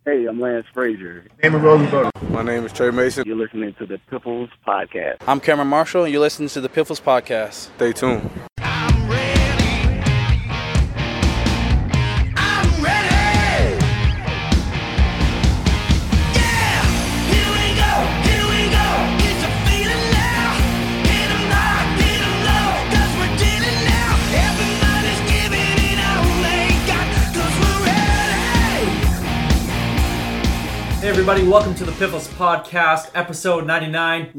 Hey, I'm Lance Frazier. Damon Rosenberg. My name is Trey Mason. You're listening to the Piffles Podcast. I'm Cameron Marshall, and you're listening to the Piffles Podcast. Stay tuned. Hey everybody, welcome to the Piffles Podcast, episode 99.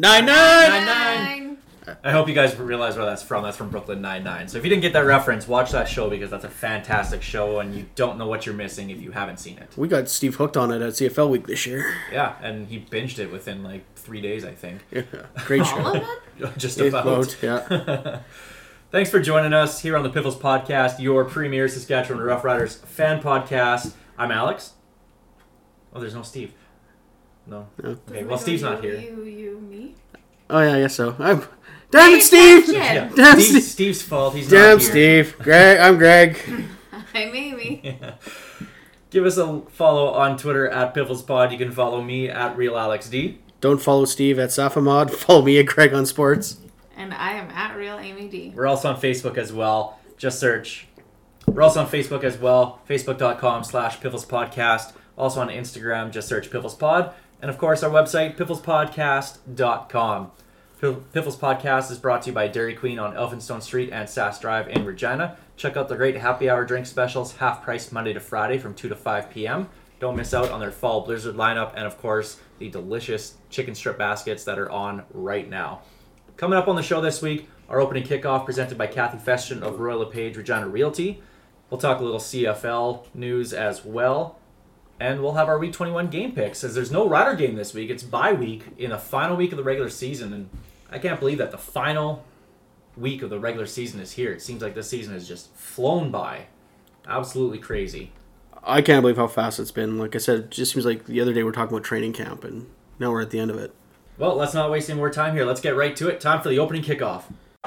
99! I hope you guys realize where that's from. That's from Brooklyn Nine-Nine. So if you didn't get that reference, watch that show because that's a fantastic show and you don't know what you're missing if you haven't seen it. We got Steve hooked on it at CFL Week this year. Yeah, and he binged it within like 3 days, I think. Yeah, great show. Just about. Yeah. Thanks for joining us here on the Piffles Podcast, your premier Saskatchewan Rough Riders fan podcast. I'm Alex. Oh, there's no Steve. No. Okay, well, Steve's not here. Me? Oh, yeah, I guess so. Damn it, Steve! Yeah. Damn Steve's fault. He's Damn, not here. Steve. Greg, I'm Greg. I'm Amy. Yeah. Give us a follow on Twitter at PifflesPod. You can follow me at RealAlexD. Don't follow Steve at Safamod. Follow me at Greg on Sports. And I am at Real Amy D. We're also on Facebook as well. Just search. We're also on Facebook as well. Facebook.com/PifflesPodcast. Also on Instagram, just search PifflesPod. And of course, our website, pifflespodcast.com. Piffles Podcast is brought to you by Dairy Queen on Elphinstone Street and Sass Drive in Regina. Check out the great happy hour drink specials, half price Monday to Friday from 2 to 5 p.m. Don't miss out on their fall blizzard lineup and, of course, the delicious chicken strip baskets that are on right now. Coming up on the show this week, our opening kickoff presented by Kathy Festian of Royal LePage Regina Realty. We'll talk a little CFL news as well. And we'll have our Week 21 game picks, as there's no Rider game this week. It's bye week in the final week of the regular season, and I can't believe that the final week of the regular season is here. It seems like this season has just flown by. Absolutely crazy. I can't believe how fast it's been. Like I said, it just seems like the other day we were talking about training camp, and now we're at the end of it. Well, let's not waste any more time here. Let's get right to it. Time for the opening kickoff.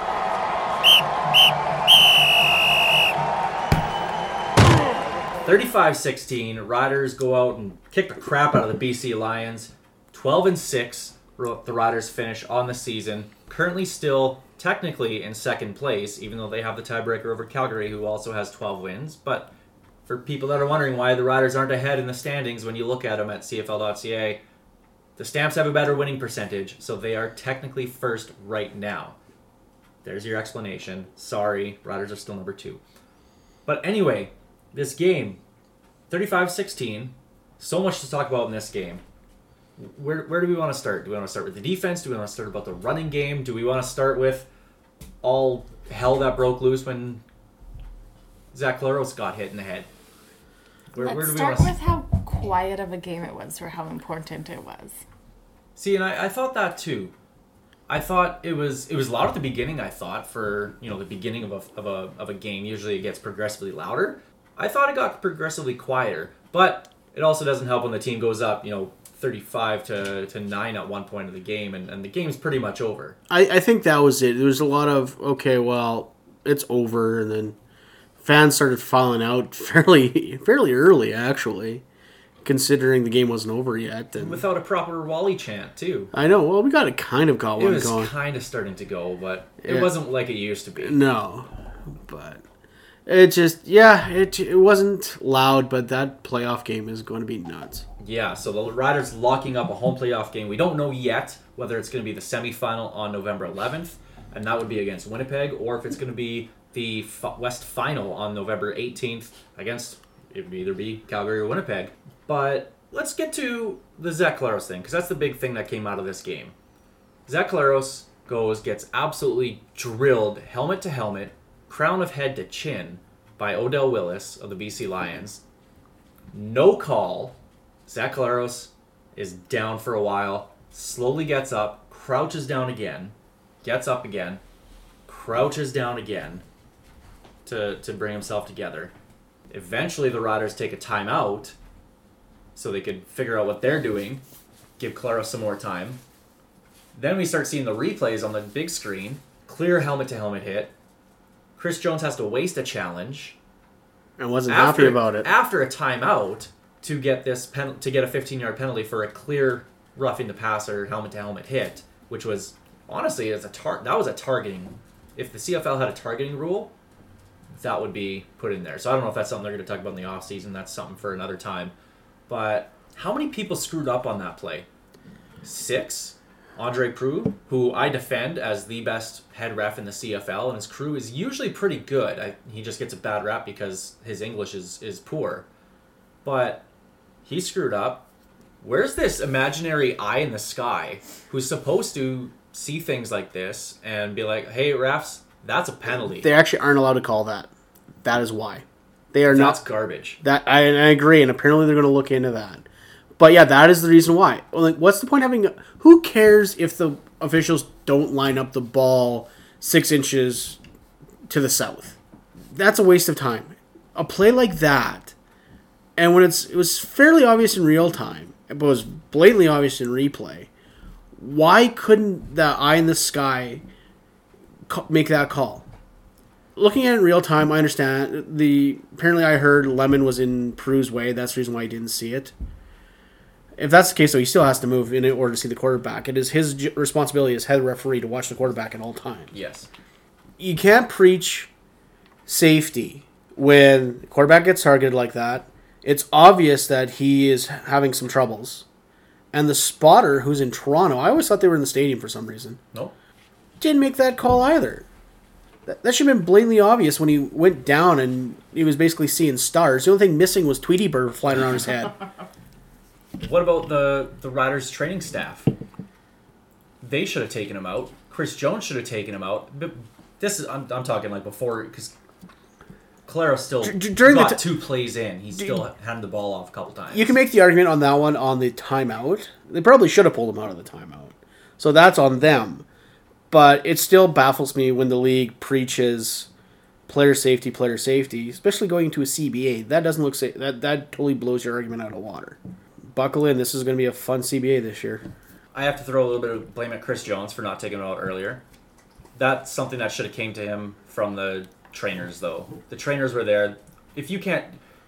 35-16, Riders go out and kick the crap out of the BC Lions. 12-6, the Riders finish on the season. Currently still technically in second place, even though they have the tiebreaker over Calgary, who also has 12 wins. But for people that are wondering why the Riders aren't ahead in the standings when you look at them at CFL.ca, the Stamps have a better winning percentage, so they are technically first right now. There's your explanation. Sorry, Riders are still number 2. But anyway, this game, 35-16, so much to talk about in this game. Where do we want to start? Do we want to start with the defense? Do we want to start about the running game? Do we want to start with all hell that broke loose when Zach Collaros got hit in the head? Let's start with how quiet of a game it was for how important it was. See, and I thought that too. I thought it was loud at the beginning. I thought for the beginning of a game, usually it gets progressively louder. I thought it got progressively quieter, but it also doesn't help when the team goes up 35-9 at one point of the game, and the game's pretty much over. I think that was it. There was a lot of, okay, well, it's over, and then fans started filing out fairly early, actually, considering the game wasn't over yet. And without a proper Wally chant, too. I know. Well, we got one going. It was kind of starting to go, but it wasn't like it used to be. No, but it just, it wasn't loud, but that playoff game is going to be nuts. Yeah, so the Riders locking up a home playoff game. We don't know yet whether it's going to be the semifinal on November 11th, and that would be against Winnipeg, or if it's going to be the West Final on November 18th against, it would either be Calgary or Winnipeg. But let's get to the Zach Collaros thing, because that's the big thing that came out of this game. Zach Collaros gets absolutely drilled helmet to helmet, crown of head to chin by Odell Willis of the BC Lions. No call. Zach Collaros is down for a while, slowly gets up, crouches down again, gets up again, crouches down again to bring himself together. Eventually the Riders take a timeout so they could figure out what they're doing, give Collaros some more time. Then we start seeing the replays on the big screen, clear helmet-to-helmet hit. Chris Jones has to waste a challenge. And wasn't happy about it. After a timeout, to get a 15-yard penalty for a clear roughing the passer helmet-to-helmet hit, which was honestly that was a targeting. If the CFL had a targeting rule, that would be put in there. So I don't know if that's something they're going to talk about in the offseason. That's something for another time. But how many people screwed up on that play? 6. Andre Proulx, who I defend as the best head ref in the CFL, and his crew is usually pretty good. He just gets a bad rap because his English is poor. But he screwed up. Where's this imaginary eye in the sky who's supposed to see things like this and be like, hey, refs, that's a penalty. They actually aren't allowed to call that. That is why. They are not. That's garbage. I agree, and apparently they're going to look into that. But yeah, that is the reason why. Like, what's the point of having... Who cares if the officials don't line up the ball 6 inches to the south? That's a waste of time. A play like that, and when it was fairly obvious in real time, but was blatantly obvious in replay, why couldn't the eye in the sky make that call? Looking at it in real time, I understand. Apparently I heard Lemon was in Proulx's way. That's the reason why he didn't see it. If that's the case, though, he still has to move in order to see the quarterback. It is his responsibility as head referee to watch the quarterback at all times. Yes. You can't preach safety when the quarterback gets targeted like that. It's obvious that he is having some troubles. And the spotter, who's in Toronto, I always thought they were in the stadium for some reason. Nope. Didn't make that call either. That should have been blatantly obvious when he went down and he was basically seeing stars. The only thing missing was Tweety Bird flying around his head. What about the Riders' training staff? They should have taken him out. Chris Jones should have taken him out. But I'm talking like before, because Calero still got 2 plays in. He still handed the ball off a couple times. You can make the argument on that one on the timeout. They probably should have pulled him out of the timeout. So that's on them. But it still baffles me when the league preaches player safety, especially going to a CBA. That doesn't look safe. That totally blows your argument out of water. Buckle in. This is going to be a fun CBA this year. I have to throw a little bit of blame at Chris Jones for not taking it out earlier. That's something that should have came to him from the trainers, though. The trainers were there. If you can't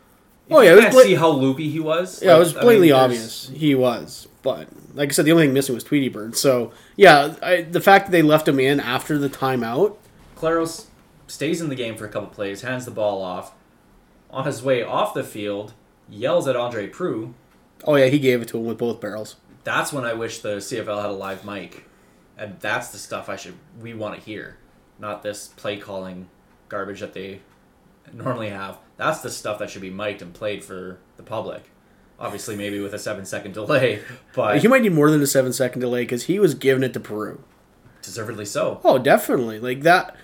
see how loopy he was. Yeah, it was blatantly obvious he was. But, like I said, the only thing missing was Tweety Bird. So, yeah, the fact that they left him in after the timeout. Claros stays in the game for a couple plays, hands the ball off. On his way off the field, yells at Andre Proulx. Oh, yeah, he gave it to him with both barrels. That's when I wish the CFL had a live mic. And that's the stuff we want to hear. Not this play calling garbage that they normally have. That's the stuff that should be mic'd and played for the public. Obviously, maybe with a 7-second delay, but... He might need more than a 7-second delay, because he was giving it to Proulx. Deservedly so. Oh, definitely. Like, that...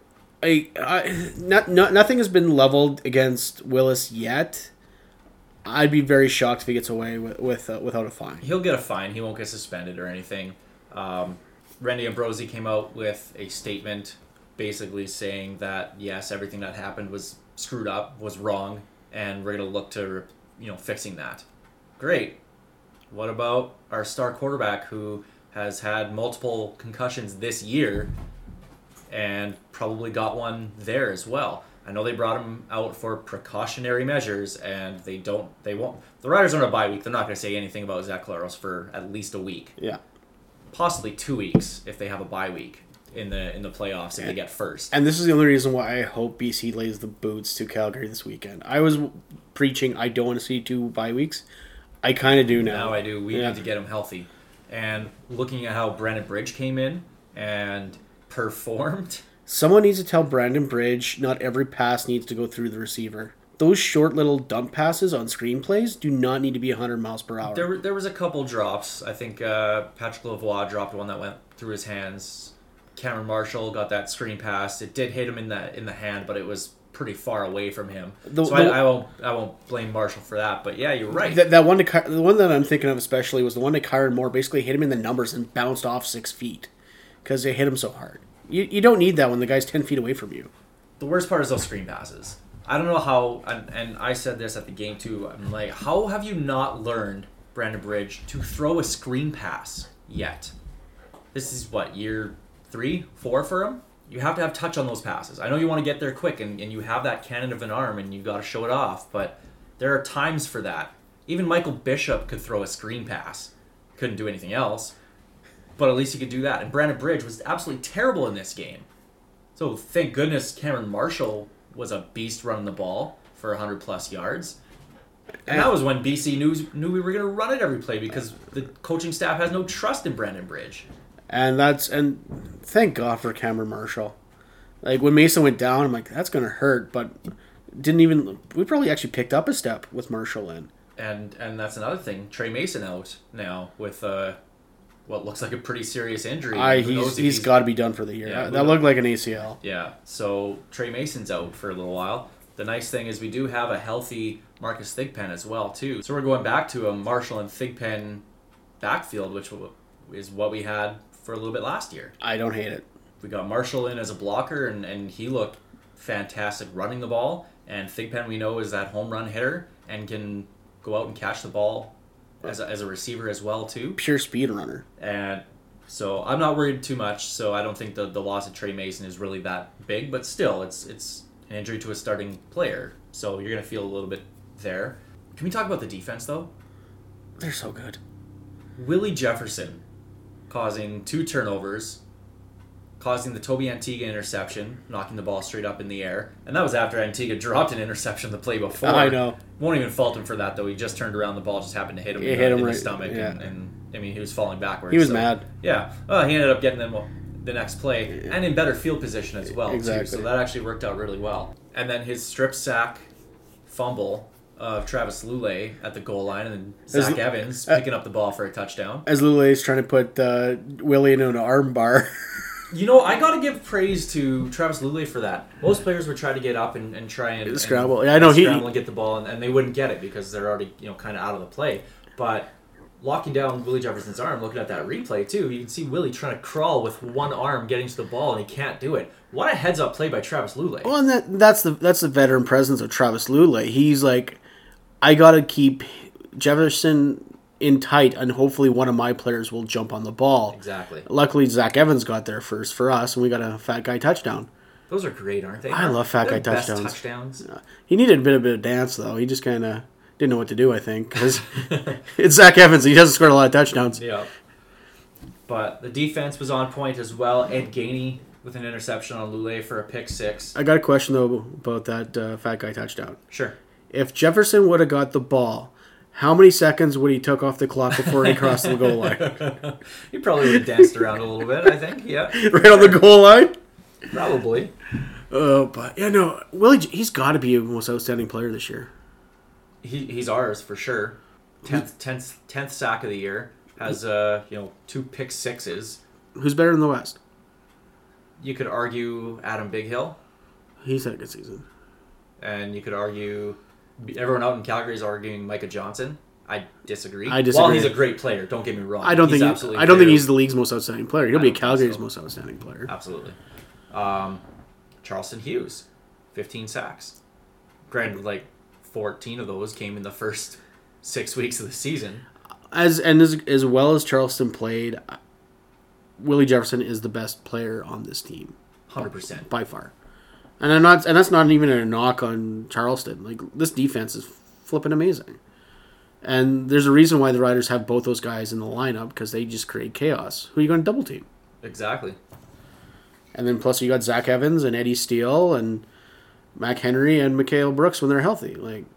nothing has been leveled against Willis yet. I'd be very shocked if he gets away without a fine. He'll get a fine. He won't get suspended or anything. Randy Ambrosie came out with a statement basically saying that, yes, everything that happened was screwed up, was wrong, and we're going to look to... fixing that. Great. What about our star quarterback who has had multiple concussions this year and probably got one there as well? I know they brought him out for precautionary measures, and they won't. The Riders are on a bye week. They're not going to say anything about Zach Claros for at least a week. Yeah. Possibly 2 weeks if they have a bye week in the playoffs if they get first. And this is the only reason why I hope BC lays the boots to Calgary this weekend. I was preaching I don't want to see 2 bye weeks. I kind of do now. Now I do. We need to get him healthy. And looking at how Brandon Bridge came in and performed... Someone needs to tell Brandon Bridge not every pass needs to go through the receiver. Those short little dump passes on screenplays do not need to be 100 miles per hour. There was a couple drops. I think Patrick Lavoie dropped one that went through his hands. Cameron Marshall got that screen pass. It did hit him in the hand, but it was pretty far away from him. I won't blame Marshall for that. But yeah, you're right. The one that I'm thinking of especially was the one to Kyron Moore. Basically hit him in the numbers and bounced off 6 feet because they hit him so hard. You don't need that when the guy's 10 feet away from you. The worst part is those screen passes. I don't know how, and I said this at the game too. I'm like, how have you not learned, Brandon Bridge, to throw a screen pass yet? This is what, year 3, 4 for him? You have to have touch on those passes. I know you want to get there quick, and you have that cannon of an arm, and you got to show it off, but there are times for that. Even Michael Bishop could throw a screen pass. Couldn't do anything else. But at least he could do that. And Brandon Bridge was absolutely terrible in this game. So thank goodness Cameron Marshall was a beast running the ball for 100-plus yards. And that was when BC knew we were going to run it every play because the coaching staff has no trust in Brandon Bridge. And thank God for Cameron Marshall. Like, when Mason went down, I'm like, that's going to hurt. But we probably actually picked up a step with Marshall in. And that's another thing. Trey Mason out now with what looks like a pretty serious injury. He's got to be done for the year. Yeah, that looked like an ACL. Yeah, so Trey Mason's out for a little while. The nice thing is we do have a healthy Marcus Thigpen as well, too. So we're going back to a Marshall and Thigpen backfield, which is what we had for a little bit last year. I don't hate it. We got Marshall in as a blocker, and he looked fantastic running the ball. And Thigpen, we know, is that home run hitter and can go out and catch the ball as a receiver as well, too. Pure speed runner. And so I'm not worried too much. So I don't think the loss of Trey Mason is really that big. But still, it's an injury to a starting player. So you're going to feel a little bit there. Can we talk about the defense, though? They're so good. Willie Jefferson causing 2 turnovers, causing the Toby Antigua interception, knocking the ball straight up in the air. And that was after Antigua dropped an interception the play before. I know. Won't even fault him for that, though. He just turned around, the ball just happened to hit him in the stomach. Yeah. And I mean, he was falling backwards. He was mad. Yeah. He ended up getting them the next play and in better field position as well, exactly. too. So that actually worked out really well. And then his strip sack fumble of Travis Lulay at the goal line, and then Zach Evans picking up the ball for a touchdown. As Lulay's trying to put Willie into an arm bar. You know, I got to give praise to Travis Lulay for that. Most players would try to get up and try and scramble. Yeah, I know scramble and get the ball, and they wouldn't get it because they're already kind of out of the play. But locking down Willie Jefferson's arm, looking at that replay too, you can see Willie trying to crawl with one arm getting to the ball, and he can't do it. What a heads-up play by Travis Lulay. Well, and that's the veteran presence of Travis Lulay. He's like, I got to keep Jefferson in tight, and hopefully one of my players will jump on the ball. Exactly. Luckily, Zach Evans got there first for us, and we got a fat guy touchdown. Those are great, aren't they? I love fat guy best touchdowns. He needed a bit of dance, though. He just kind of didn't know what to do, I think, because it's Zach Evans. He doesn't score a lot of touchdowns. Yeah. But the defense was on point as well. Ed Gainey with an interception on Lulay for a pick 6. I got a question, though, about that fat guy touchdown. Sure. If Jefferson would have got the ball, how many seconds would he took off the clock before he crossed the goal line? He probably would have danced around a little bit, I think. Yeah. Right on the goal line? Probably. But yeah, no, Willie, he's got to be the most outstanding player this year. He's ours for sure. 10th sack of the year. Has 2 pick 6s. Who's better in the West? You could argue Adam Bighill. He's had a good season. And you could argue everyone out in Calgary is arguing Micah Johnson. I disagree. While he's a great player, don't get me wrong. I don't think he's the league's most outstanding player. He'll be Calgary's most outstanding player. Absolutely. Charleston Hughes, 15 sacks. Granted, 14 of those came in the first 6 weeks of the season. As well as Charleston played, Willie Jefferson is the best player on this team. 100%. By far. And that's not even a knock on Charleston. This defense is flipping amazing. And there's a reason why the Riders have both those guys in the lineup, because they just create chaos. Who are you going to double team? Exactly. And then plus you got Zach Evans and Eddie Steele and Mac Henry and Mikhail Brooks when they're healthy.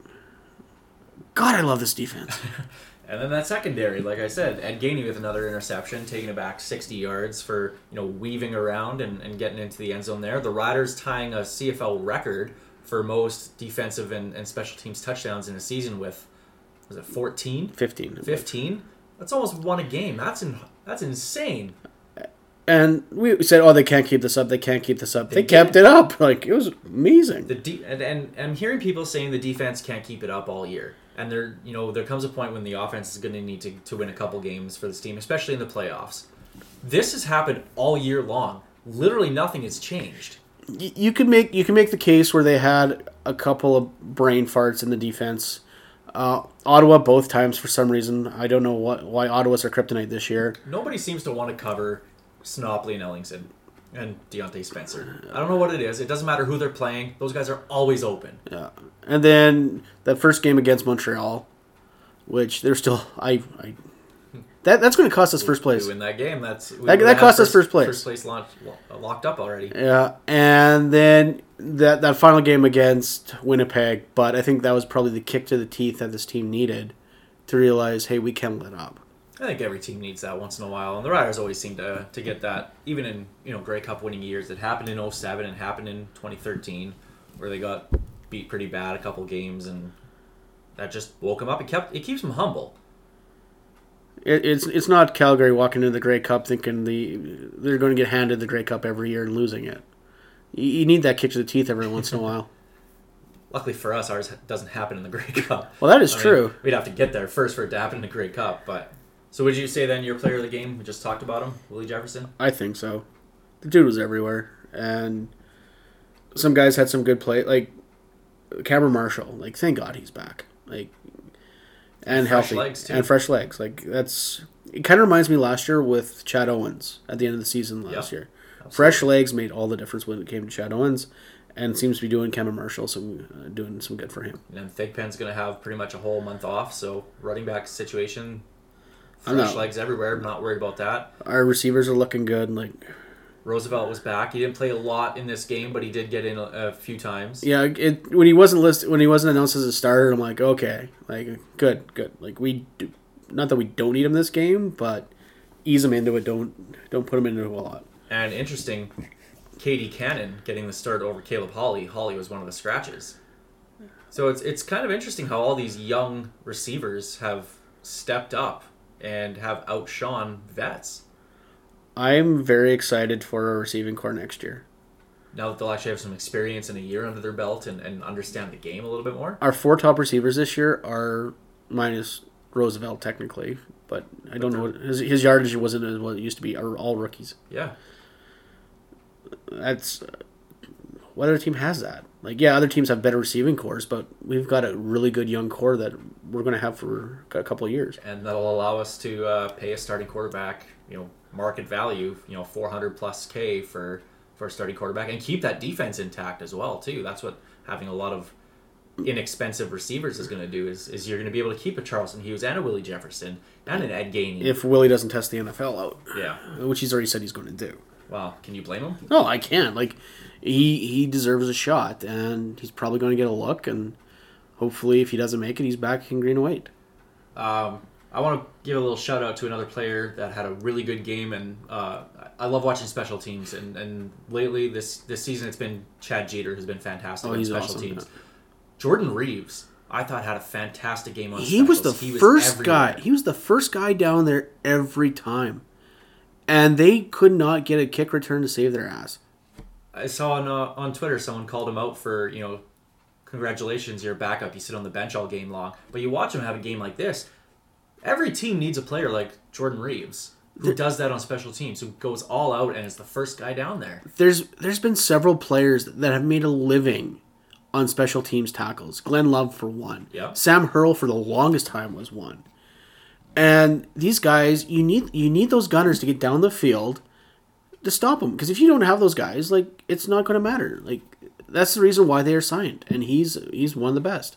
God, I love this defense. And then that secondary, like I said, Ed Gainey with another interception, taking it back 60 yards for weaving around and getting into the end zone there. The Riders tying a CFL record for most defensive and special teams touchdowns in a season with, was it 14? 15? That's almost won a game. That's insane. And we said, they can't keep this up. They can't keep this up. They kept it up. It was amazing. And I'm hearing people saying the defense can't keep it up all year. And there comes a point when the offense is going to need to win a couple games for this team, especially in the playoffs. This has happened all year long. Literally nothing has changed. You can make the case where they had a couple of brain farts in the defense. Ottawa both times for some reason. I don't know why Ottawa's our kryptonite this year. Nobody seems to want to cover Snopley and Ellingson and Deontay Spencer. I don't know what it is. It doesn't matter who they're playing. Those guys are always open. Yeah. And then that first game against Montreal, which they're still that's going to cost us first place. We win that game. That cost us first place. First place locked up already. Yeah, and then that final game against Winnipeg, but I think that was probably the kick to the teeth that this team needed to realize, hey, we can let up. I think every team needs that once in a while, and the Riders always seem to get that. Even in Grey Cup winning years, it happened in 2007 and happened in 2013, where they got beat pretty bad a couple games, and that just woke them up. It keeps them humble. It's not Calgary walking into the Grey Cup thinking they're going to get handed the Grey Cup every year and losing it. You need that kick to the teeth every once in a while. Luckily for us, ours doesn't happen in the Grey Cup. Well, that is true. We'd have to get there first for it to happen in the Grey Cup. But so would you say then your player of the game? We just talked about him, Willie Jefferson. I think so. The dude was everywhere, and some guys had some good play, like Cameron Marshall. Like, thank God he's back. Like. And fresh healthy. legs, too. And fresh legs. Like, it kind of reminds me last year with Chad Owens at the end of the season last year. Absolutely. Fresh legs made all the difference when it came to Chad Owens, and seems to be doing Cameron Marshall doing some good for him. And Thigpen's going to have pretty much a whole month off, so running back situation, fresh legs everywhere. I'm not worried about that. Our receivers are looking good. Like, Roosevelt was back. He didn't play a lot in this game, but he did get in a few times. Yeah, when he wasn't announced as a starter, I'm like, okay, like good. Like, not that we don't need him this game, but ease him into it. Don't put him into a lot. And interesting, Katie Cannon getting the start over Caleb Hawley. Hawley was one of the scratches. So it's kind of interesting how all these young receivers have stepped up and have outshone vets. I'm very excited for our receiving core next year. Now that they'll actually have some experience in a year under their belt and understand the game a little bit more. Our 4 top receivers this year are, minus Roosevelt technically, but I don't know, his yardage wasn't as what it used to be, are all rookies. Yeah. That's, what other team has that? Like, yeah, other teams have better receiving cores, but we've got a really good young core that we're going to have for a couple of years. And that'll allow us to pay a starting quarterback, market value, $400 plus K for a starting quarterback, and keep that defense intact as well too. That's what having a lot of inexpensive receivers is going to do. Is you're going to be able to keep a Charleston Hughes and a Willie Jefferson and an Ed Gainey. If Willie doesn't test the NFL out, yeah, which he's already said he's going to do. Wow, can you blame him? No, I can't. Like, he deserves a shot, and he's probably going to get a look. And hopefully, if he doesn't make it, he's back in green and white. I want to give a little shout out to another player that had a really good game, and I love watching special teams. And lately, this season, it's been Chad Jeter who's been fantastic on special awesome, teams. Yeah. Jordan Reeves, I thought, had a fantastic game on specials. He was the first guy. He was the first guy down there every time, and they could not get a kick return to save their ass. I saw on Twitter someone called him out for congratulations, you're a backup. You sit on the bench all game long, but you watch him have a game like this. Every team needs a player like Jordan Reeves who does that on special teams, who goes all out and is the first guy down there. There's been several players that have made a living on special teams tackles. Glenn Love for one. Yep. Sam Hurl for the longest time was one. And these guys, you need those gunners to get down the field to stop them. Because if you don't have those guys, like, it's not going to matter. Like, that's the reason why they are signed, and he's one of the best.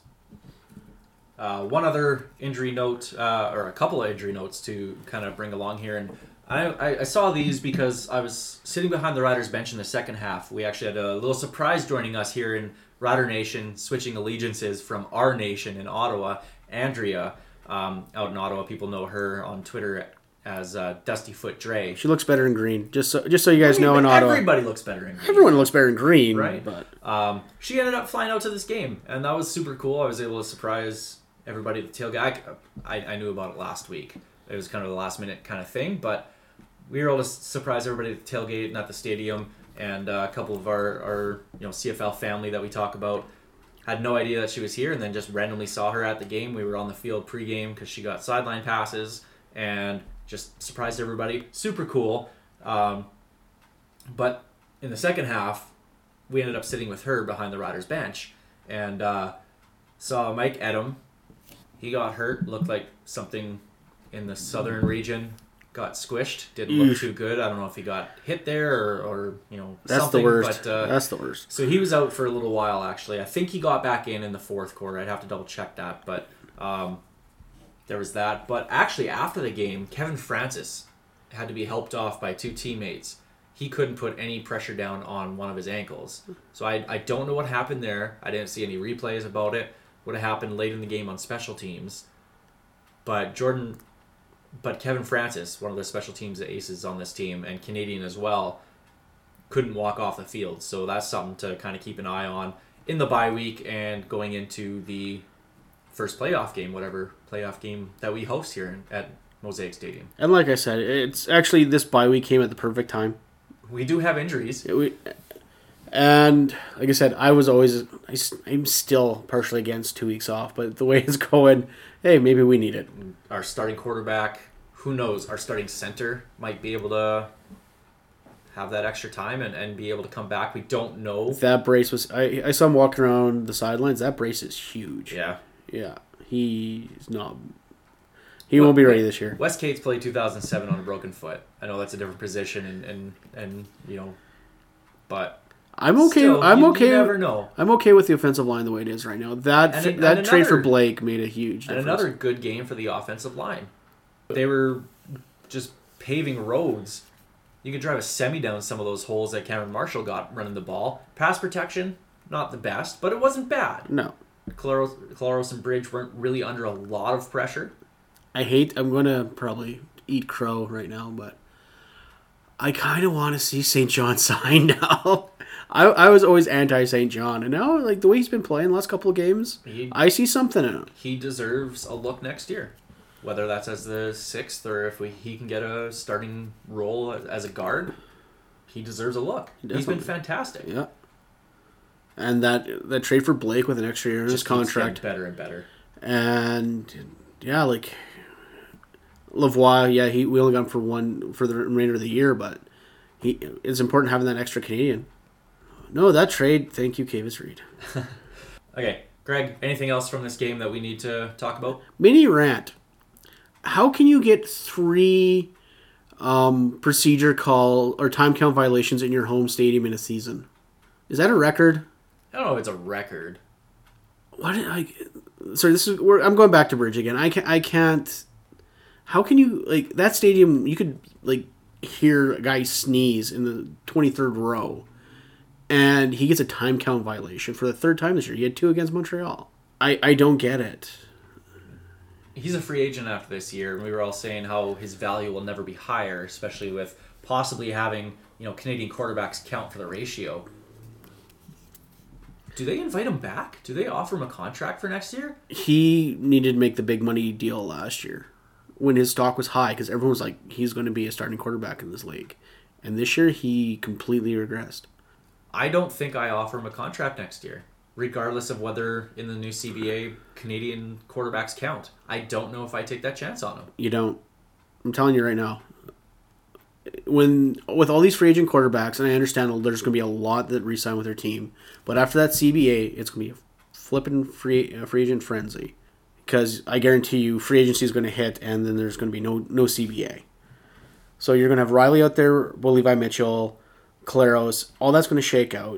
One other injury note, or a couple of injury notes to kind of bring along here, and I saw these because I was sitting behind the Riders bench in the second half. We actually had a little surprise joining us here in Rider Nation, switching allegiances from our nation in Ottawa. Andrea, out in Ottawa, people know her on Twitter as Dusty Foot Dre. She looks better in green. Just so you guys know, in Ottawa, everybody looks better in green. Everyone looks better in green, right? But she ended up flying out to this game, and that was super cool. I was able to surprise everybody at the tailgate. I knew about it last week. It was kind of a last minute kind of thing, but we were able to surprise everybody at the tailgate and at the stadium. And a couple of our CFL family that we talk about had no idea that she was here, and then just randomly saw her at the game. We were on the field pregame because she got sideline passes, and just surprised everybody. Super cool. But in the second half, we ended up sitting with her behind the Riders bench, and saw Mike Edom. He got hurt. Looked like something in the southern region got squished. Didn't look too good. I don't know if he got hit there or that's something. The worst. But, that's the worst. So he was out for a little while, actually. I think he got back in the fourth quarter. I'd have to double check that. But there was that. But actually, after the game, Kevin Francis had to be helped off by 2 teammates. He couldn't put any pressure down on one of his ankles. So I don't know what happened there. I didn't see any replays about it. What happened late in the game on special teams. But Kevin Francis, one of the special teams aces on this team, and Canadian as well, couldn't walk off the field. So that's something to kind of keep an eye on in the bye week and going into the first playoff game, whatever playoff game that we host here at Mosaic Stadium. And like I said, it's actually this bye week came at the perfect time. We do have injuries. And like I said, I'm still partially against 2 weeks off, but the way it's going, hey, maybe we need it. Our starting quarterback, who knows, our starting center might be able to have that extra time and be able to come back. We don't know. That brace was, I saw him walking around the sidelines. That brace is huge. Yeah. Yeah. He won't be ready this year. Wes Cates played 2007 on a broken foot. I know that's a different position and but I'm okay. still, I'm you okay. never know. I'm okay with the offensive line the way it is right now. That trade for Blake made a huge difference. And another good game for the offensive line. They were just paving roads. You could drive a semi down some of those holes that Cameron Marshall got running the ball. Pass protection, not the best, but it wasn't bad. No. Claros and Bridge weren't really under a lot of pressure. I'm going to probably eat crow right now, but I kind of want to see St. John sign now. I was always anti-St. John, and now like the way he's been playing the last couple of games, I see something in him. He deserves a look next year, whether that's as the 6th or if he can get a starting role as a guard. He deserves a look. He's been fantastic. Yeah. And that trade for Blake with an extra year in his contract, better and better. And yeah, like Lavoie, yeah, we only got him for the remainder of the year, but it's important having that extra Canadian. No, that trade. Thank you, Kavis Reed. Okay, Greg. Anything else from this game that we need to talk about? Mini rant. How can you get 3 procedure call or time count violations in your home stadium in a season? Is that a record? I don't know if it's a record. I'm going back to Bridge again. I can't. How can you that stadium? You could hear a guy sneeze in the 23rd row, and he gets a time count violation for the 3rd time this year. He had 2 against Montreal. I don't get it. He's a free agent after this year, and we were all saying how his value will never be higher, especially with possibly having Canadian quarterbacks count for the ratio. Do they invite him back? Do they offer him a contract for next year? He needed to make the big money deal last year when his stock was high because everyone was like, he's going to be a starting quarterback in this league. And this year, he completely regressed. I don't think I offer him a contract next year, regardless of whether in the new CBA Canadian quarterbacks count. I don't know if I take that chance on him. You don't. I'm telling you right now. With all these free agent quarterbacks, and I understand there's going to be a lot that re-sign with their team, but after that CBA, it's going to be a flipping free agent frenzy because I guarantee you free agency is going to hit, and then there's going to be no CBA. So you're going to have Riley out there, Levi Mitchell, Claros, all that's going to shake out,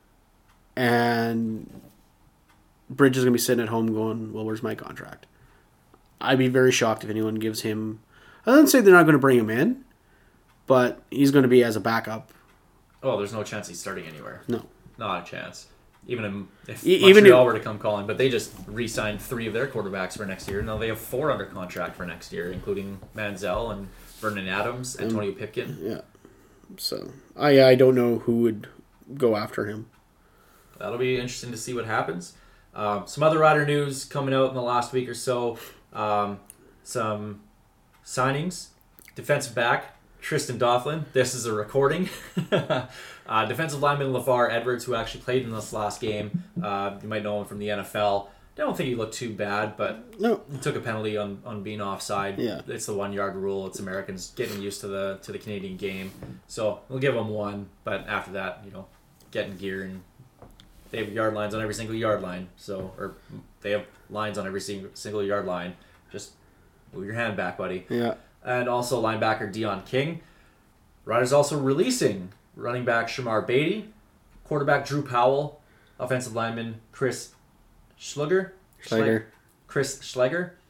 and Bridge is going to be sitting at home going, well, where's my contract? I'd be very shocked if anyone gives him... I don't say they're not going to bring him in, but he's going to be as a backup. Oh, there's no chance he's starting anywhere. No. Not a chance. Even if Montreal were to come calling, but they just re-signed 3 of their quarterbacks for next year. Now they have 4 under contract for next year, including Manziel and Vernon Adams, Antonio Pipkin. Yeah. So, I don't know who would go after him. That'll be interesting to see what happens. Some other Rider news coming out in the last week or so. Some signings. Defensive back, Tristan Doughlin. This is a recording. Defensive lineman LeVar Edwards, who actually played in this last game. You might know him from the NFL. I don't think he looked too bad, but no. He took a penalty on being offside. Yeah. It's the 1 yard rule. It's Americans getting used to the Canadian game. So we'll give him 1, but after that, getting gear, and they have yard lines on every single yard line. Or they have lines on every single yard line. Just move your hand back, buddy. Yeah. And also linebacker Dion King. Riders also releasing running back Shamar Beatty, quarterback Drew Powell, offensive lineman Chris Schleger.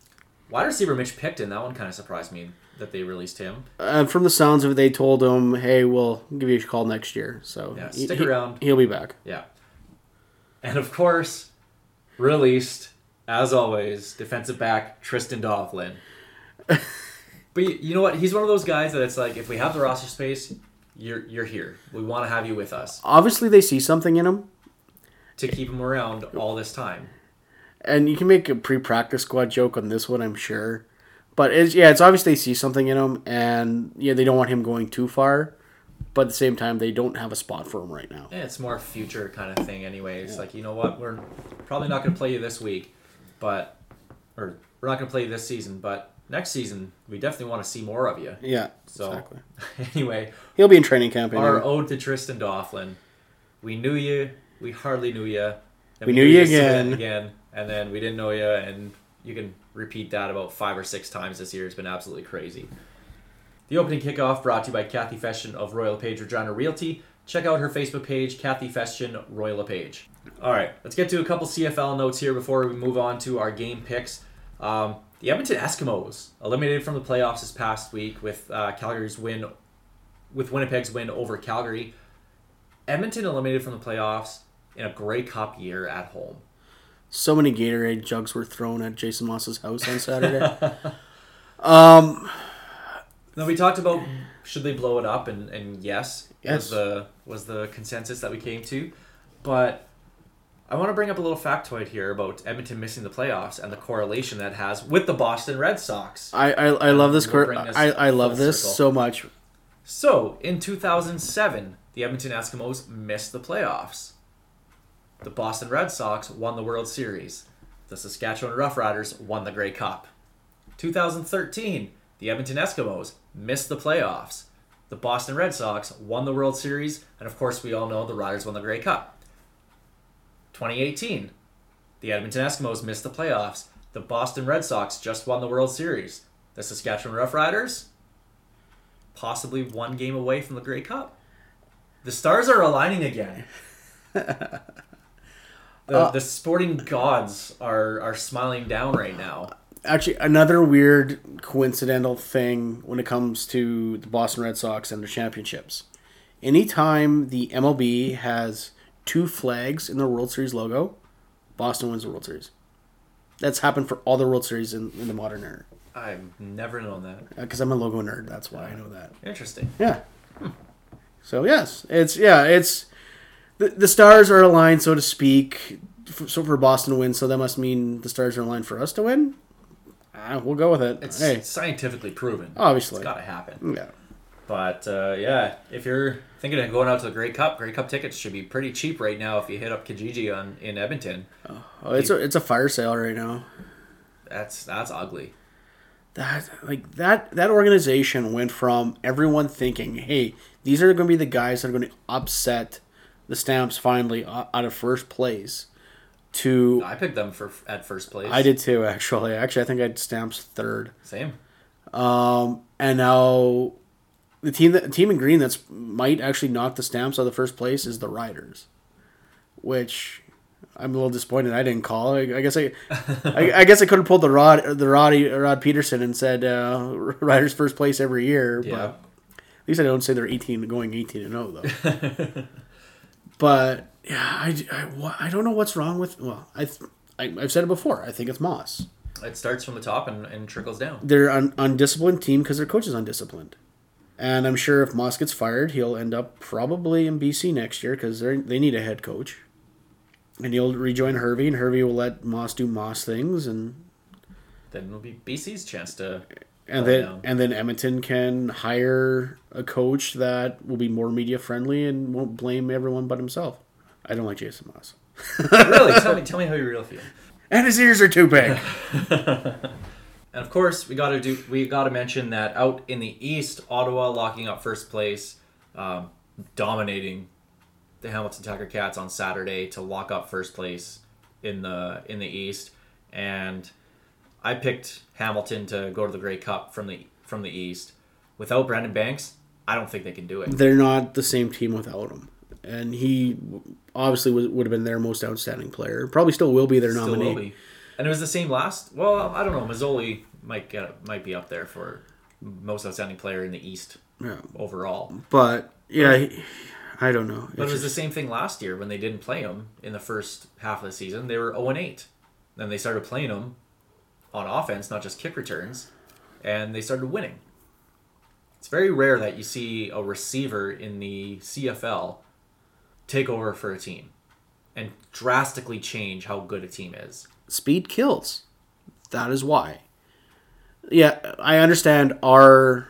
Wide receiver Mitch Picton, that one kind of surprised me that they released him. From the sounds of it, they told him, hey, we'll give you a call next year. So yeah, stick around. He'll be back. Yeah. And of course, released, as always, defensive back Tristan Doughlin. But you know what? He's one of those guys that it's like, if we have the roster space, you're here. We want to have you with us. Obviously, they see something in him. To keep him around all this time. And you can make a pre-practice squad joke on this one, I'm sure. But it's obvious they see something in him, and they don't want him going too far. But at the same time, they don't have a spot for him right now. Yeah, it's more future kind of thing anyway. It's like, you know what? We're probably not going to play you this week, or we're not going to play you this season, but next season, we definitely want to see more of you. Yeah, so, exactly. Anyway. He'll be in training camp. Our ode to Tristan Doughlin. We knew you. We hardly knew you. We knew you again. And then we didn't know you, and you can repeat that about 5 or 6 times this year. It's been absolutely crazy. The opening kickoff brought to you by Kathy Festian of Royal LePage Regina Realty. Check out her Facebook page, Kathy Festian, Royal LePage. All right, let's get to a couple CFL notes here before we move on to our game picks. The Edmonton Eskimos eliminated from the playoffs this past week with Winnipeg's win over Calgary. Edmonton eliminated from the playoffs in a Grey Cup year at home. So many Gatorade jugs were thrown at Jason Moss's house on Saturday. Now we talked about should they blow it up, and yes. was the consensus that we came to. But I want to bring up a little factoid here about Edmonton missing the playoffs and the correlation that has with the Boston Red Sox. I love this. I love this so much. So in 2007, the Edmonton Eskimos missed the playoffs. The Boston Red Sox won the World Series. The Saskatchewan Roughriders won the Grey Cup. 2013, the Edmonton Eskimos missed the playoffs. The Boston Red Sox won the World Series, and of course we all know the Riders won the Grey Cup. 2018, the Edmonton Eskimos missed the playoffs. The Boston Red Sox just won the World Series. The Saskatchewan Roughriders, possibly 1 game away from the Grey Cup. The stars are aligning again. The sporting gods are smiling down right now. Actually, another weird coincidental thing when it comes to the Boston Red Sox and their championships. Anytime the MLB has 2 flags in the World Series logo, Boston wins the World Series. That's happened for all the World Series in the modern era. I've never known that. Because I'm a logo nerd, that's why I know that. Interesting. Yeah. So yes, it's the stars are aligned, so to speak. So for Boston to win, so that must mean the stars are aligned for us to win. We'll go with it. It's scientifically proven. Obviously, it's got to happen. Yeah. But if you're thinking of going out to the Grey Cup tickets should be pretty cheap right now if you hit up Kijiji in Edmonton. Oh, it's a fire sale right now. That's ugly. That organization went from everyone thinking, hey, these are going to be the guys that are going to upset the Stamps finally out of first place, to I picked them at first place. I did too, actually. I think I had Stamps third. Same. And now the team in green that's might actually knock the Stamps out of the first place is the Riders, which I'm a little disappointed I didn't call. I guess I could have pulled the Rod Peterson and said Riders first place every year. Yeah. But at least I don't say they're 18-0 though. But yeah, I don't know what's wrong with. Well, I've said it before. I think it's Moss. It starts from the top and trickles down. They're an undisciplined team because their coach is undisciplined. And I'm sure if Moss gets fired, he'll end up probably in BC next year because they need a head coach. And he'll rejoin Hervey, and Hervey will let Moss do Moss things, and then it'll be BC's chance to. And then Edmonton can hire a coach that will be more media friendly and won't blame everyone but himself. I don't like Jason Moss. Really? Tell me how you really feel. And his ears are too big. And of course, we got to mention that out in the East, Ottawa locking up first place, dominating the Hamilton Tiger Cats on Saturday to lock up first place in the East, and I picked Hamilton to go to the Grey Cup from the East. Without Brandon Banks, I don't think they can do it. They're not the same team without him, and he obviously would have been their most outstanding player. Probably still will be their nominee. Will be. And it was the same last. Well, I don't know. Mazzoli might be up there for most outstanding player in the East overall. But I don't know. But it was the same thing last year when they didn't play him in the first half of the season. They were 0-8. Then they started playing him on offense, not just kick returns, and they started winning. It's very rare that you see a receiver in the CFL take over for a team and drastically change how good a team is. Speed kills. That is why. Yeah, I understand the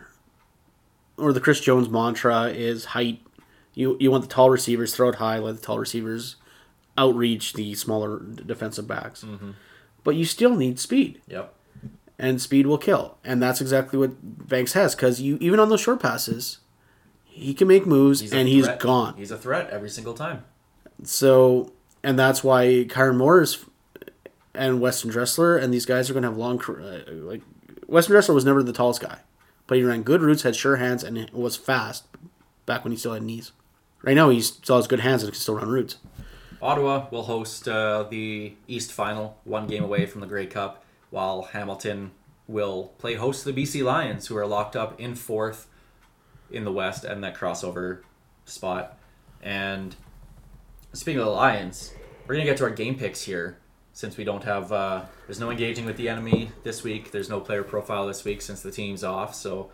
Chris Jones mantra is height. You want the tall receivers, throw it high, let the tall receivers outreach the smaller defensive backs. Mm-hmm. But you still need speed. Yep. And speed will kill. And that's exactly what Banks has. Because even on those short passes, he can make moves he's gone. He's a threat every single time. So, and that's why Kyron Morris and Weston Dressler and these guys are going to have long... Weston Dressler was never the tallest guy. But he ran good routes, had sure hands, and was fast back when he still had knees. Right now, he still has good hands and can still run routes. Ottawa will host the East Final, one game away from the Grey Cup, while Hamilton will play host to the BC Lions, who are locked up in 4th in the West and that crossover spot. And speaking of the Lions, we're going to get to our game picks here, since we don't have... there's no engaging with the enemy this week. There's no player profile this week since the team's off. So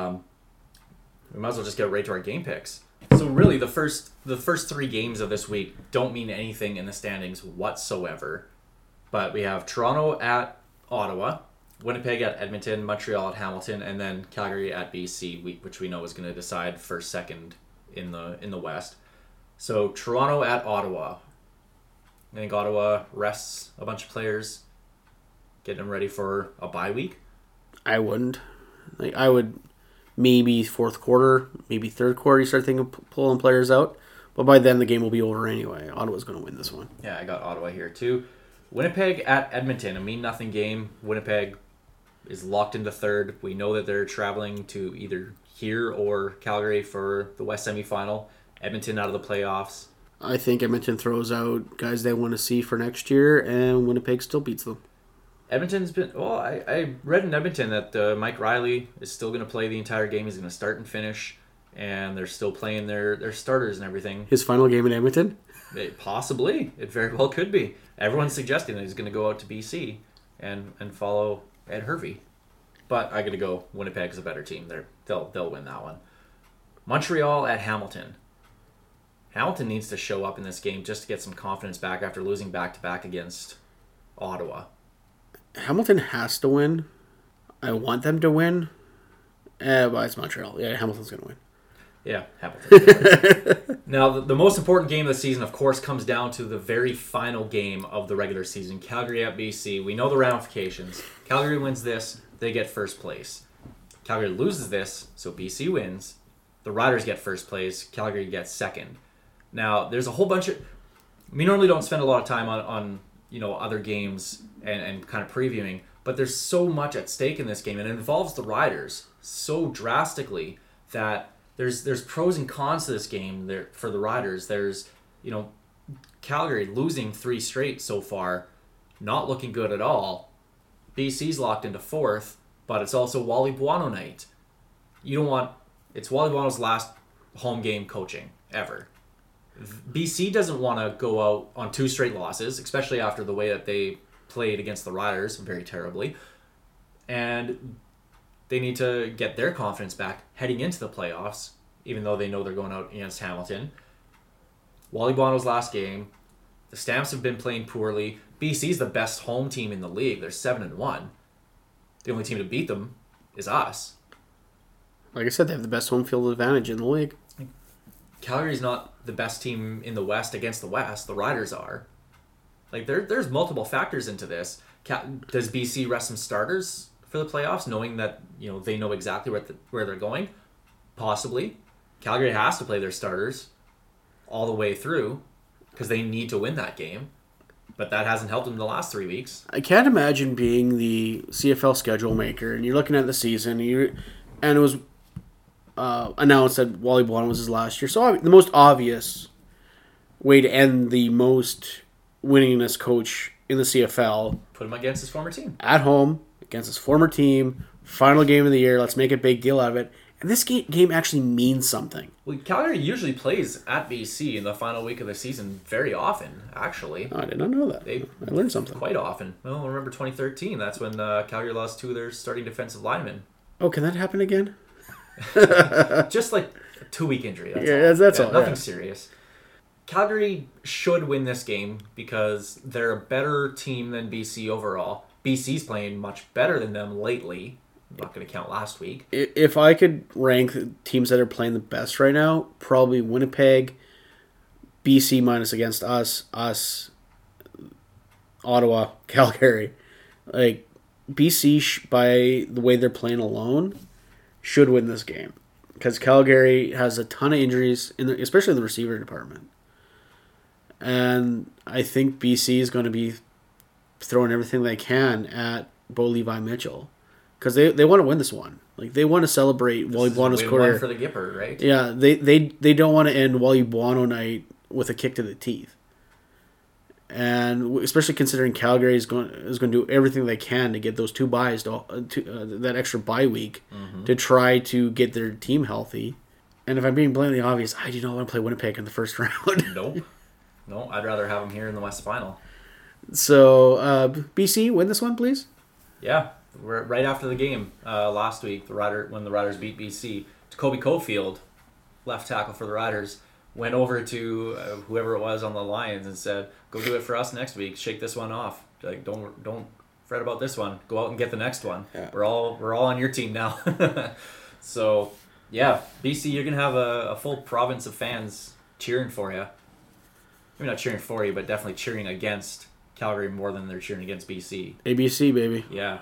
we might as well just get right to our game picks. So really, the first 3 games of this week don't mean anything in the standings whatsoever. But we have Toronto at Ottawa, Winnipeg at Edmonton, Montreal at Hamilton, and then Calgary at BC, which we know is going to decide first, second in the West. So Toronto at Ottawa. I think Ottawa rests a bunch of players, getting them ready for a bye week. I wouldn't. I would maybe 4th quarter, maybe 3rd quarter, you start thinking of pulling players out. But by then, the game will be over anyway. Ottawa's going to win this one. Yeah, I got Ottawa here too. Winnipeg at Edmonton, a mean-nothing game. Winnipeg is locked into 3rd. We know that they're traveling to either here or Calgary for the West semifinal. Edmonton out of the playoffs. I think Edmonton throws out guys they want to see for next year, and Winnipeg still beats them. Edmonton's been... Well, I read in Edmonton that Mike Riley is still going to play the entire game. He's going to start and finish, and they're still playing their starters and everything. His final game in Edmonton? Possibly. It very well could be. Everyone's suggesting that he's going to go out to BC and follow Ed Hervey. But I got to go Winnipeg's a better team. They'll win that one. Montreal at Hamilton. Hamilton needs to show up in this game just to get some confidence back after losing back-to-back against Ottawa. Hamilton has to win. I want them to win. But it's Montreal. Yeah, Hamilton's going to win. Yeah, Hamilton. Now, the most important game of the season, of course, comes down to the very final game of the regular season. Calgary at BC. We know the ramifications. Calgary wins this, they get first place. Calgary loses this, so BC wins. The Riders get first place. Calgary gets second. Now, there's a whole bunch of... We normally don't spend a lot of time on other games and kind of previewing, but there's so much at stake in this game, and it involves the Riders so drastically that there's pros and cons to this game there for the Riders. There's, Calgary losing 3 straight so far, not looking good at all. BC's locked into 4th, but it's also Wally Buono night. It's Wally Buono's last home game coaching ever. BC doesn't want to go out on 2 straight losses, especially after the way that they played against the Riders very terribly. And they need to get their confidence back heading into the playoffs, even though they know they're going out against Hamilton. Wally Buono's last game. The Stamps have been playing poorly. BC's the best home team in the league. They're 7-1. The only team to beat them is us. Like I said, they have the best home field advantage in the league. Calgary's not the best team in the West against the West. The Riders are. There's multiple factors into this. Does BC rest some starters for the playoffs, knowing that they know exactly where they're going? Possibly. Calgary has to play their starters all the way through because they need to win that game. But that hasn't helped them the last 3 weeks. I can't imagine being the CFL schedule maker, and you're looking at the season, and it was announced that Wally Buono was his last year. So the most obvious way to end the most winningest coach in the CFL. Put him against his former team. At home, against his former team. Final game of the year. Let's make a big deal out of it. And this game actually means something. Well, Calgary usually plays at BC in the final week of the season very often, actually. Oh, I did not know that. I learned something. Quite often. Well, remember 2013. That's when Calgary lost 2 of their starting defensive linemen. Oh, can that happen again? Just like a 2-week injury. That's all. Nothing serious. Calgary should win this game because they're a better team than BC overall. BC's playing much better than them lately. I'm not going to count last week. If I could rank teams that are playing the best right now, probably Winnipeg, BC minus against us, Ottawa, Calgary. Like, BC, by the way they're playing alone, should win this game. Because Calgary has a ton of injuries, especially in the receiver department. And I think BC is going to be throwing everything they can at Bo Levi Mitchell. Because they want to win this one. Like, they want to celebrate Wally Buono's career. One for the Gipper, right? Yeah, they don't want to end Wally Buono night with a kick to the teeth. And especially considering Calgary is going to do everything they can to get those 2 buys, that extra bye week, to try to get their team healthy. And if I'm being blatantly obvious, I do not want to play Winnipeg in the first round. Nope. No, I'd rather have them here in the West Final. So, BC, win this one, please? Yeah. We're right after the game last week, when the Riders beat BC. Jacoby Cofield, left tackle for the Riders, went over to whoever it was on the Lions and said, "Go do it for us next week. Shake this one off. Like, don't fret about this one. Go out and get the next one. Yeah. We're all on your team now." So, yeah, BC, you're gonna have a full province of fans cheering for you. Maybe not cheering for you, but definitely cheering against Calgary more than they're cheering against BC. ABC, baby. Yeah.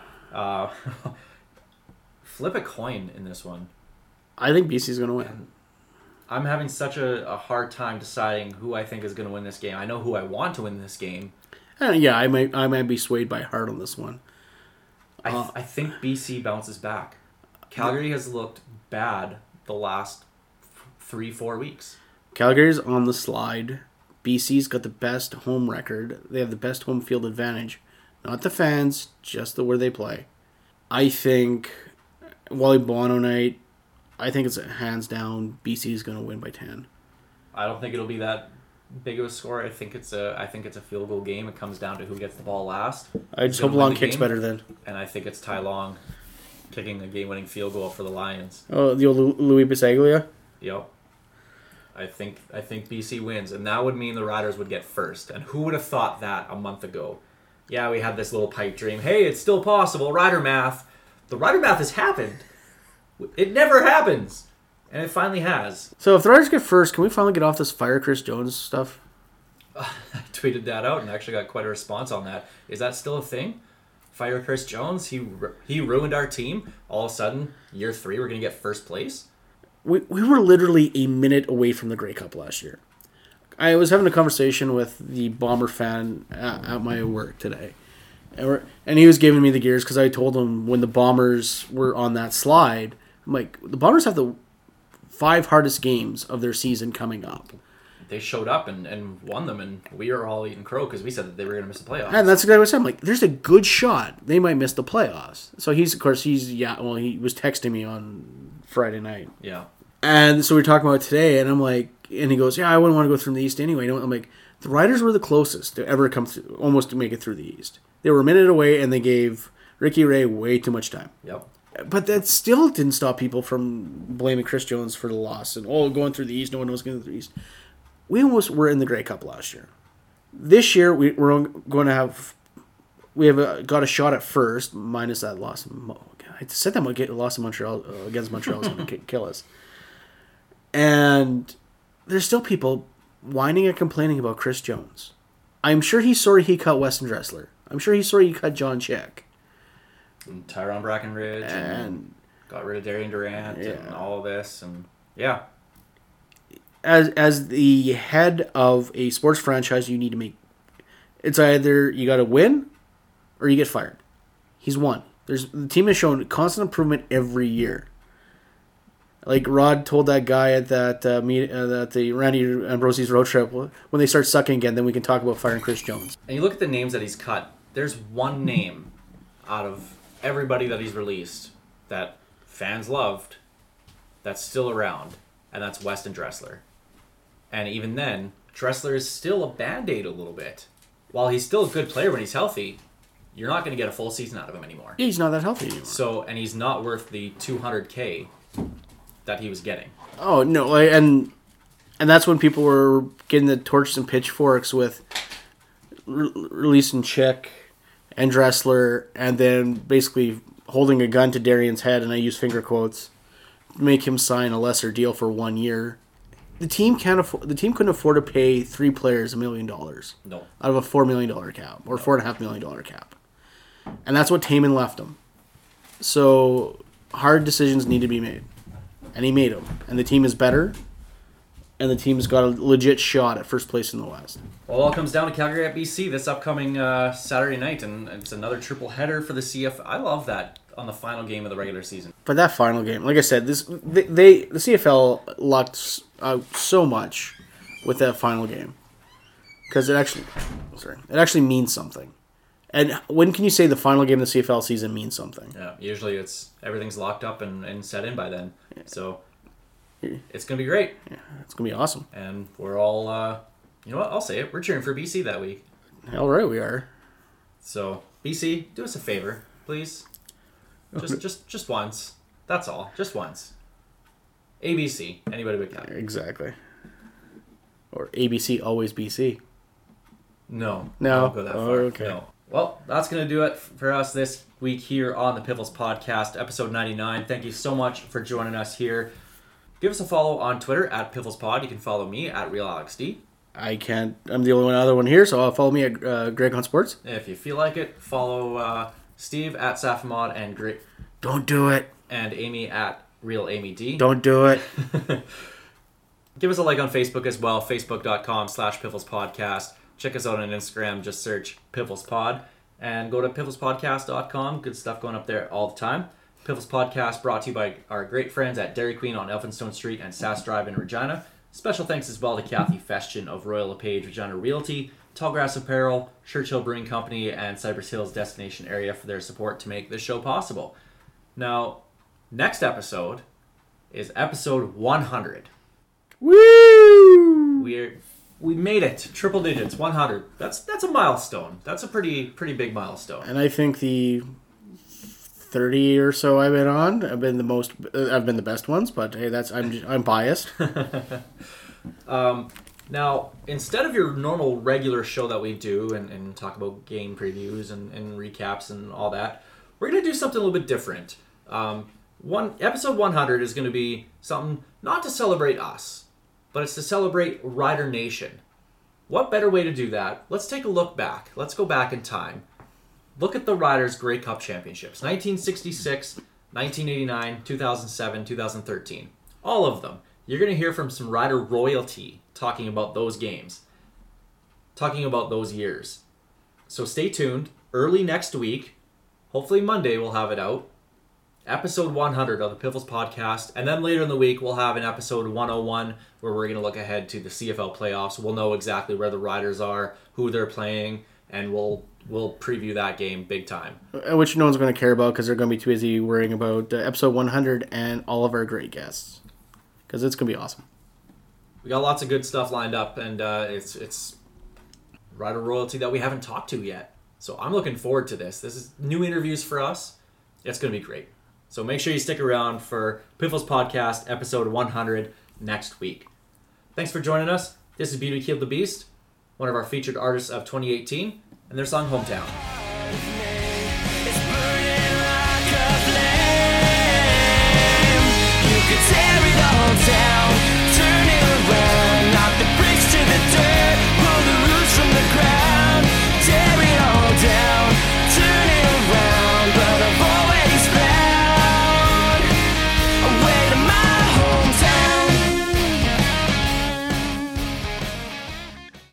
Flip a coin in this one. I think BC's going to win. I'm having such a hard time deciding who I think is going to win this game. I know who I want to win this game. Yeah, I might be swayed by heart on this one. I think BC bounces back. Calgary has looked bad the last 3-4 weeks. Calgary's on the slide. BC's got the best home record. They have the best home field advantage. Not the fans, just where they play. I think Wally Buono night, I think it's hands down BC's going to win by 10. I don't think it'll be that big of a score. I think it's a field goal game. It comes down to who gets the ball last. I just hope Long kicks better then. And I think it's Ty Long kicking a game-winning field goal for the Lions. Oh, the old Louis Bisaglia? Yep. I think BC wins, and that would mean the Riders would get first. And who would have thought that a month ago? Yeah, we had this little pipe dream. Hey, it's still possible. Rider math. The Rider math has happened. It never happens. And it finally has. So if the Riders get first, can we finally get off this fire Chris Jones stuff? I tweeted that out and actually got quite a response on that. Is that still a thing? Fire Chris Jones? He ruined our team. All of a sudden, year 3, we're going to get first place? We were literally a minute away from the Grey Cup last year. I was having a conversation with the Bomber fan at my work today. And he was giving me the gears because I told him when the Bombers were on that slide, I'm like, the Bombers have the 5 hardest games of their season coming up. They showed up and won them, and we were all eating crow because we said that they were going to miss the playoffs. And that's exactly what I said. I'm like, there's a good shot they might miss the playoffs. So he was texting me on Friday night. Yeah. And so we were talking about it today, and I'm like, and he goes, yeah, I wouldn't want to go through the East anyway. I'm like, the Riders were the closest to ever come through, almost to make it through the East. They were a minute away, and they gave Ricky Ray way too much time. Yep. But that still didn't stop people from blaming Chris Jones for the loss and, going through the East, no one knows going through the East. We almost were in the Grey Cup last year. This year, we're going to have... We have got a shot at first, minus that loss. I said that loss in Montreal against Montreal was going to kill us. And there's still people whining and complaining about Chris Jones. I'm sure he's sorry he cut Weston Dressler. I'm sure he's sorry he cut John Chick. And Tyrone Brackenridge. And got rid of Darian Durant and all of this. And yeah. As the head of a sports franchise, you need to make... It's either you got to win or you get fired. He's won. The team has shown constant improvement every year. Like Rod told that guy at that the Randy Ambrosie's road trip, when they start sucking again, then we can talk about firing Chris Jones. And you look at the names that he's cut. There's one name out of everybody that he's released that fans loved that's still around, and that's Weston Dressler. And even then, Dressler is still a Band-Aid a little bit. While he's still a good player when he's healthy, you're not going to get a full season out of him anymore. He's not that healthy anymore. So, and he's not worth the $200K that he was getting. Oh, no, and that's when people were getting the torches and pitchforks with releasing Chick and Dressler, and then basically holding a gun to Darian's head, and I use finger quotes, make him sign a lesser deal for 1 year. The team couldn't afford to pay 3 players $1 million. No. Out of a $4 million cap, or $4.5 million cap. And that's what Taman left him. So, hard decisions need to be made. And he made them. And the team is better. And the team's got a legit shot at first place in the West. Well, it all comes down to Calgary at BC this upcoming Saturday night. And it's another triple header for the CF. I love that on the final game of the regular season. But that final game, like I said, the CFL lucked out so much with that final game. Because it actually means something. And when can you say the final game of the CFL season means something? Yeah, usually everything's locked up and set in by then. So it's going to be great. Yeah, it's going to be awesome. And we're all, you know what, I'll say it. We're cheering for BC that week. All right, we are. So, BC, do us a favor, please. Just once. That's all. Just once. ABC. Anybody but Calgary. Exactly. Or ABC, always BC. No. No. I won't go that far. Okay. No. Well, that's going to do it for us this week here on the Piffles Podcast, episode 99. Thank you so much for joining us here. Give us a follow on Twitter at PifflesPod. You can follow me at RealAlexD. I'm the only other one here, so I'll follow me at Greg on Sports. If you feel like it, follow Steve at Safamod and Greg. Don't do it. And Amy at RealAmyD. Don't do it. Give us a like on Facebook as well, facebook.com/PifflesPodcast. Check us out on Instagram, just search PifflesPod. And go to pifflespodcast.com. Good stuff going up there all the time. Piffles Podcast brought to you by our great friends at Dairy Queen on Elphinstone Street and Sass Drive in Regina. Special thanks as well to Kathy Festian of Royal LePage Regina Realty, Tallgrass Apparel, Churchill Brewing Company, and Cypress Hills Destination Area for their support to make this show possible. Now, next episode is episode 100. Woo! We made it. Triple digits, 100. That's a milestone. That's a pretty big milestone. And I think the 30 or so I've been on, I've been the best ones, but hey, I'm biased. Now, instead of your normal regular show that we do and talk about game previews and recaps and all that, we're going to do something a little bit different. Episode 100 is going to be something not to celebrate us, but it's to celebrate Rider Nation. What better way to do that? Let's take a look back. Let's go back in time. Look at the Riders' Grey Cup championships. 1966, 1989, 2007, 2013. All of them. You're going to hear from some Rider royalty talking about those games. Talking about those years. So stay tuned. Early next week, hopefully Monday we'll have it out. Episode 100 of the Piffles Podcast. And then later in the week, we'll have an episode 101 where we're going to look ahead to the CFL playoffs. We'll know exactly where the Riders are, who they're playing, and we'll preview that game big time. Which no one's going to care about because they're going to be too busy worrying about episode 100 and all of our great guests. Because it's going to be awesome. We got lots of good stuff lined up, and it's Rider royalty that we haven't talked to yet. So I'm looking forward to this. This is new interviews for us. It's going to be great. So make sure you stick around for Piffles Podcast episode 100 next week. Thanks for joining us. This is Beauty Killed the Beast, one of our featured artists of 2018, and their song Hometown. It's burning like a flame. You could tear it all down.